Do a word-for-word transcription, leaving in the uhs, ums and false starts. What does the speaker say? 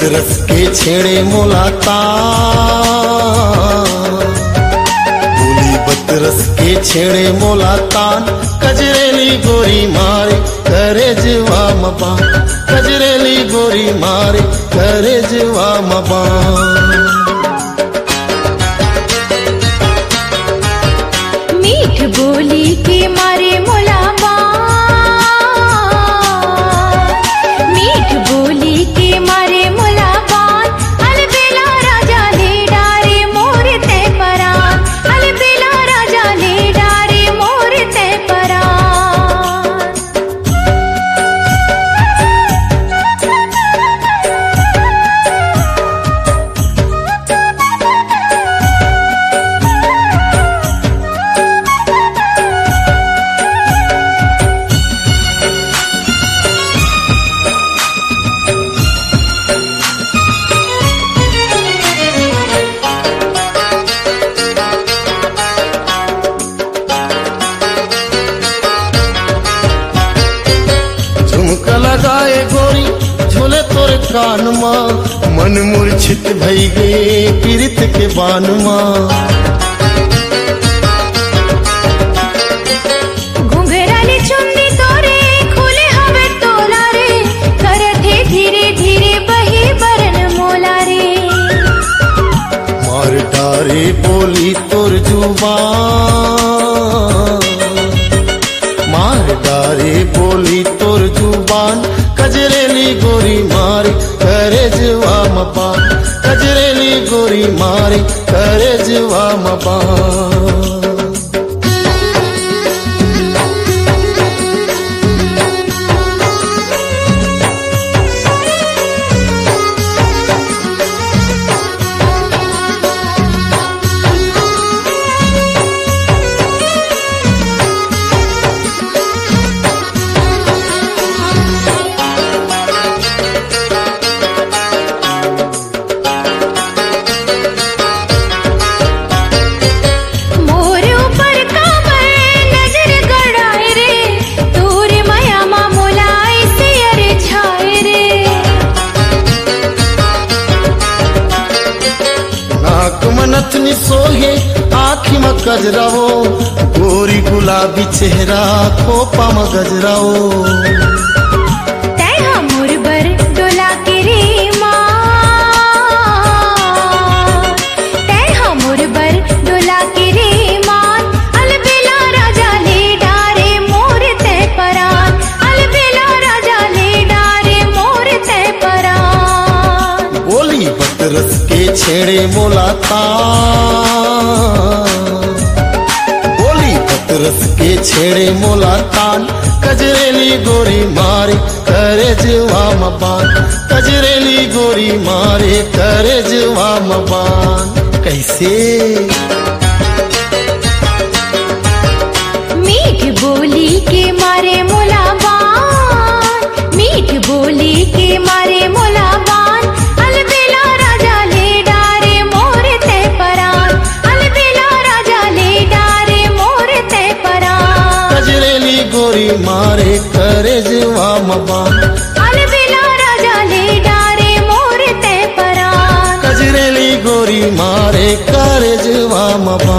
बतरस के छेड़े मोलातान, बोली बतरस के छेड़े मोलातान, कजरेली गोरी मारे करे जवा मबान, कजरेली गोरी मारे करे जवा मबान। मीठ बोली के मारे मुलाबान, मीठ बोली के मारे मुलाबान, अलबेला राजा ले डारे मोर ते परान, अलबेला राजा ले डारे मोर ते परान। झुमका लगाए गोरी झोले तोरे कान माँ, मन मूर्छित भई गे पीरित के बान माँ। घुंघराले चुंदी तोरे खुले हवे तोला रे, करथे धीरे धीरे बही बरन मोला रे। मार डारे बोली तोर जुबान, मार डारे बोली तोर जुबान, कजरेली गोरी मारे करे जवा मबान, कजरेली गोरी मारे करे जवा मबान। नथनी सोहे आँखी में गजराओ, गोरी गुलाबी चेहरा खोपा में गजराओ। तै हमर बर डोला के रे माँ, तै हमर बर डोला के रे मान, अलबेला राजा ले डारे मोर ते परान, अलबेला राजा ले डारे मोर ते परान। बोली बतरस के छेड़े मोलातान, बोली बतरस के छेड़े मोलातान, कजरेली गोरी मारे करे जवा मबान, कजरेली गोरी मारे करे जवा मबान। कैसे? मीठ बोली के मारे मुलाबान, मीठ बोली के मारे मुलाबान, अलबेला राजा ले डारे मोर ते परान, अलबेला राजा ले डारे मोर ते परान। कजरेली गोरी मारे करे जवा मबान, अलबेला राजा ले डारे मोर ते परान, कजरेली गोरी मारे करे जवा मबान।